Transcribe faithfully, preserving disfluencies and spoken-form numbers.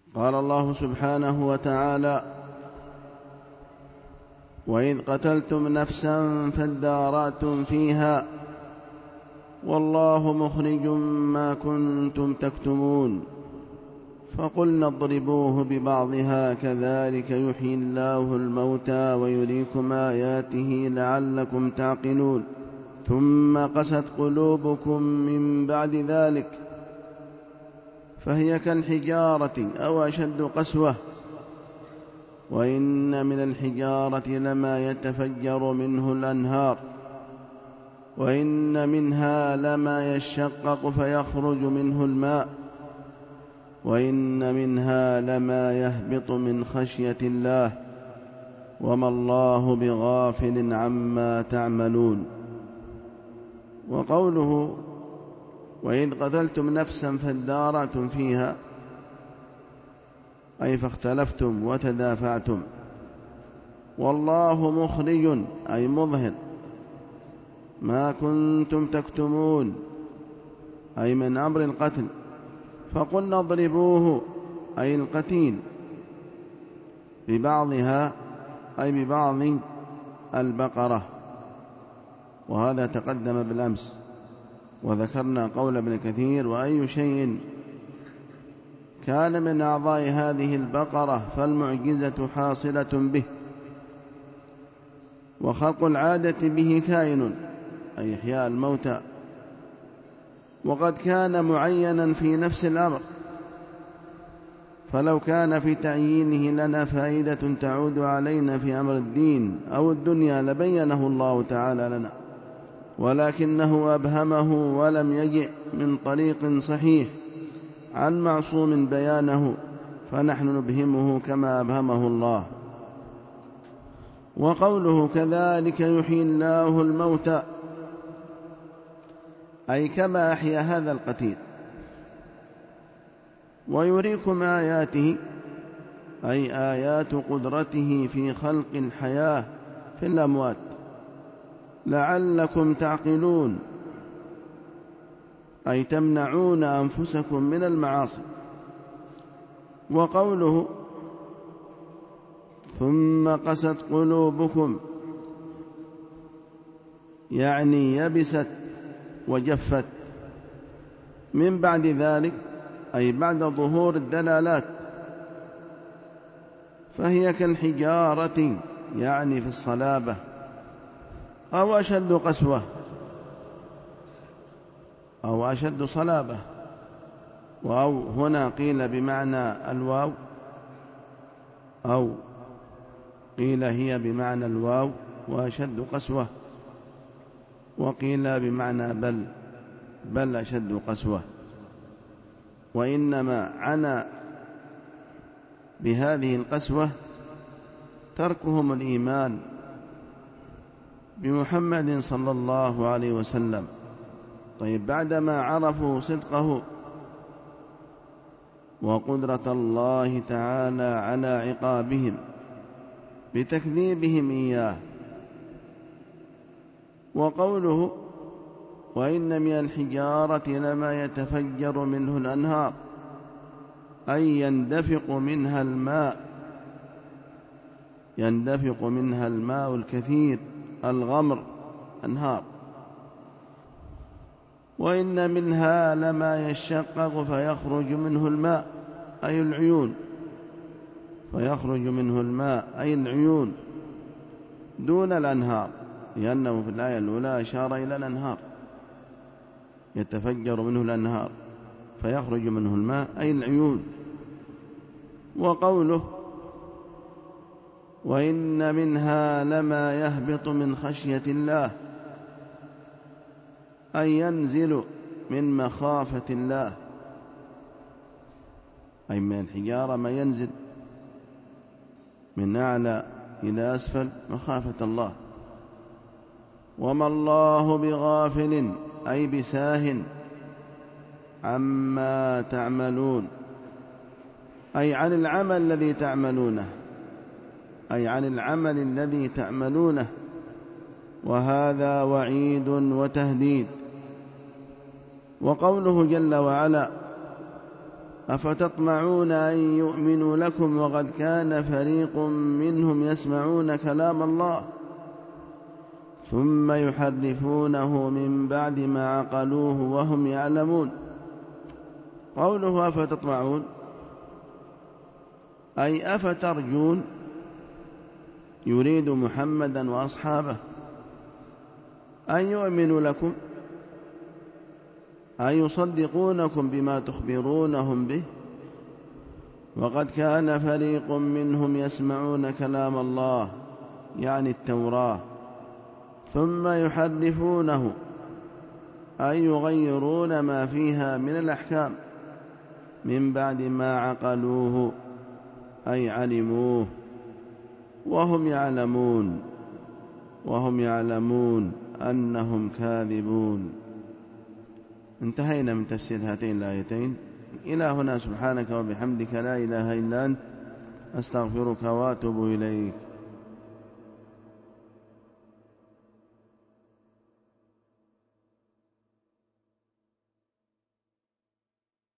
قال الله سبحانه وتعالى: وإذ قتلتم نفسا فادارأتم فيها والله مخرج ما كنتم تكتمون فقلنا اضربوه ببعضها كذلك يحيي الله الموتى ويريكم آياته لعلكم تعقلون ثم قست قلوبكم من بعد ذلك فهي كالحجارة أو أشد قسوة وإن من الحجارة لما يتفجر منه الأنهار وإن منها لما يشقق فيخرج منه الماء وإن منها لما يهبط من خشية الله وما الله بغافل عما تعملون. وقوله وإذ قتلتم نفسا فادارأتم فيها أي فاختلفتم وتدافعتم، والله مخرج أي مظهر ما كنتم تكتمون أي من أمر القتل، فقلنا اضربوه أي القتيل ببعضها أي ببعض البقرة، وهذا تقدم بالأمس. وذكرنا قول ابن كثير: وأي شيء كان من أعضاء هذه البقرة فالمعجزة حاصلة به، وخلق العادة به كائن أي إحياء الموتى، وقد كان معينا في نفس الأمر، فلو كان في تعيينه لنا فائدة تعود علينا في أمر الدين أو الدنيا لبينه الله تعالى لنا، ولكنه أبهمه ولم يجئ من طريق صحيح عن معصوم بيانه، فنحن نبهمه كما أبهمه الله. وقوله كذلك يحيي الله الموتى أي كما أحيا هذا القتيل، ويريكم آياته أي آيات قدرته في خلق الحياة في الأموات لعلكم تعقلون أي تمنعون أنفسكم من المعاصي. وقوله ثم قست قلوبكم يعني يبست وجفت من بعد ذلك أي بعد ظهور الدلالات، فهي كالحجارة يعني في الصلابة أو أشد قسوة أو أشد صلابة. وأو هنا قيل بمعنى الواو أو قيل هي بمعنى الواو وأشد قسوة، وقيل بمعنى بل بل أشد قسوة. وإنما عنى بهذه القسوة تركهم الإيمان بمحمد صلى الله عليه وسلم. طيب، بعدما عرفوا صدقه وقدرة الله تعالى على عقابهم بتكذيبهم إياه. وقوله وإن من الحجارة لما يتفجر منه الأنهار أي يندفق منها الماء يندفق منها الماء الكثير الغمر أنهار. وإن منها لما يشقق فيخرج منه الماء أي العيون فيخرج منه الماء أي العيون دون الأنهار، لأنه في الآية الأولى أشار إلى الأنهار يتفجر منه الأنهار فيخرج منه الماء أي العيون. وقوله وإن منها لما يهبط من خشية الله أي ينزل من مخافة الله، أي من الحجارة ما ينزل من أعلى إلى أسفل مخافة الله. وما الله بغافل أي بساه عما تعملون أي عن العمل الذي تعملونه أي عن العمل الذي تعملونه وهذا وعيد وتهديد. وقوله جل وعلا أفتطمعون أن يؤمنوا لكم وقد كان فريق منهم يسمعون كلام الله ثم يحرفونه من بعد ما عقلوه وهم يعلمون. قوله أفتطمعون أي أفترجون، يريد محمدا وأصحابه أن يؤمنوا لكم، أن يصدقونكم بما تخبرونهم به، وقد كان فريق منهم يسمعون كلام الله يعني التوراة ثم يحرفونه أي يغيرون ما فيها من الأحكام من بعد ما عقلوه أي علموه وهم يعلمون وهم يعلمون أنهم كاذبون. انتهينا من تفسير هاتين الآيتين. إلى هنا سبحانك وبحمدك لا إله إلا أنت أستغفرك وأتوب إليك.